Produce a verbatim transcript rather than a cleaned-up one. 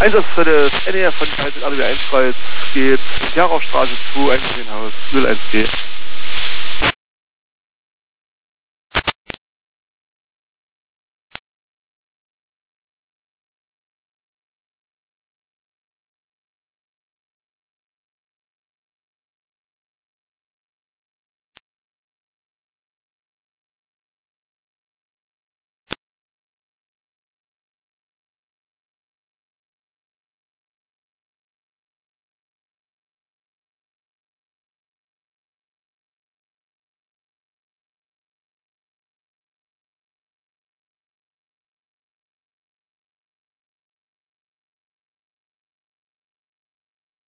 Einsatz für das N E R von eins eins Kreuz geht Jaraufstraße zwei, Einfamilienhaus null eins G.